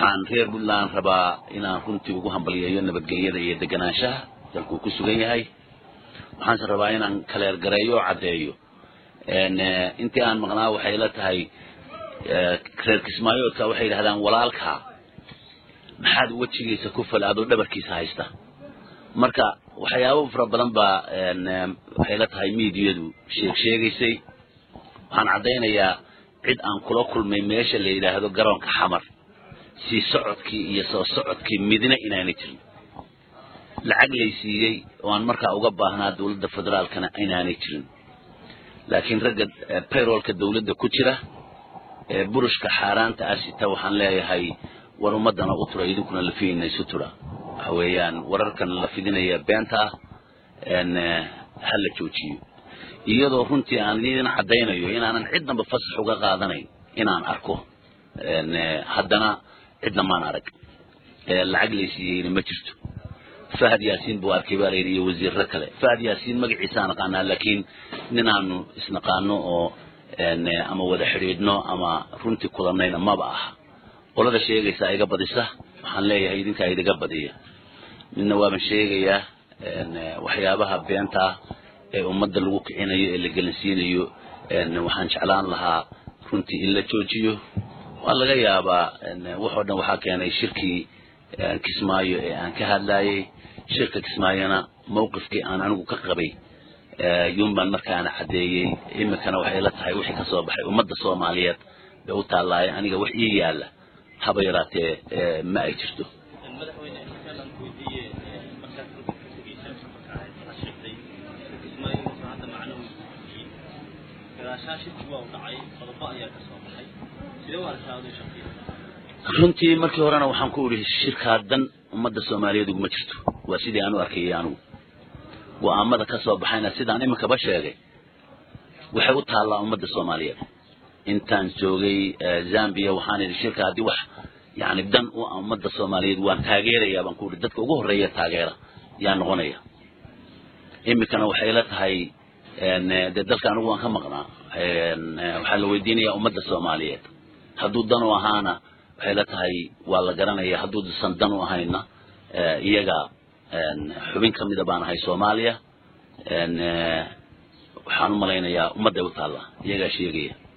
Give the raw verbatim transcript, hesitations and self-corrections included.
waxaan reer Puntland rabaa inaan runtii ugu hambaliyeeyo nabadgelyada iyo deganaanshaha dalku ku sugan yahay waxaan rabaa inaan kala gareeyo cadeeyo een intii aan maqnaa waxay la tahay reer Kismaayoodka waxay yiraahdaan walaalka maxaad wajigiisa ku falaado dhabarkiisa haysta marka waxyaabo fara badan ba een waxay la tahay miidiyadu sheeg sheegaysay waxaan cadeynayaa cid aan kula kulmay meesha la yiraahdo garoonka xamar si socodkii iyo soo socodkii midna inaanay jirin lacag leysiyay oo aan markaa uga baahnaa dawladda federaalkana inaanay jirin laakiin ragga payrollka dawladda ku jira ee burushka xaaraanta asita waxaan leeyahay war umadana u turay idinkuna la fiinay sutura hawayaan wararkan la fidinaya beenta een hal la joojiyo iyadoo runtii aan idin cadeynayo inaanan cidnaba fasax uga qaadanayn inaan arko een haddana cidna maan arag ee lacag leysiyay ma jirto فهد ياسين بواركي باريري وزير ركله فهد ياسين مقعيسان قانا لكن ننانو اسنقانو او ان اما ودا خريدنو اما runti kulanayna ma baaha qolada sheegaysa iga badisa waxaan leeyahay idinka idiga badiya midna waa ma sheegaya in waxyaabaha beenta ee ummadda lagu kicinayo ee la galansiinayo in waxaan jeclaan lahaa runtii in la joojiyo waa laga yaabaa in wuxuu dhan waxa keenay shirkii Kismaayo ee aan ka hadlaayay shirka Kismaayana mowqifkii aan anigu ka qabay yumban markaana cadeeyay imikana waxay la tahay wixii ka soo baxay ummadda Soomaaliyeed ee u taalaay aniga wax ii yaala haba yaraatee ma ay jirto runtii markii horena waxaan ku uri shirkaadan ummadda Soomaaliyeed ugu ma jirto waa sidii aanu arkay anigu go'aamada ka soo baxayna sidaan imika ba sheegay waxay u taalaa ummadda Soomaaliyeed intaan joogay Zambia waxaan iri shirkaadi wax yaani dan u ummadda Soomaaliyeed waan taageerayaa baan ku uri dadka ugu horeeya taageera yaa noqonaya imikana waxay la tahay een dadka anigu waan ka maqnaa een waxa la weydiinayaa ummadda Soomaaliyeed hadduu dan u ahaana waxay la tahay waa la garanayaa hadduu sandan u ahayna iyaga een xubin kamid ah baan ahay Soomaaliya een waxaan u maleynayaa ummadda u taala iyaga sheegaya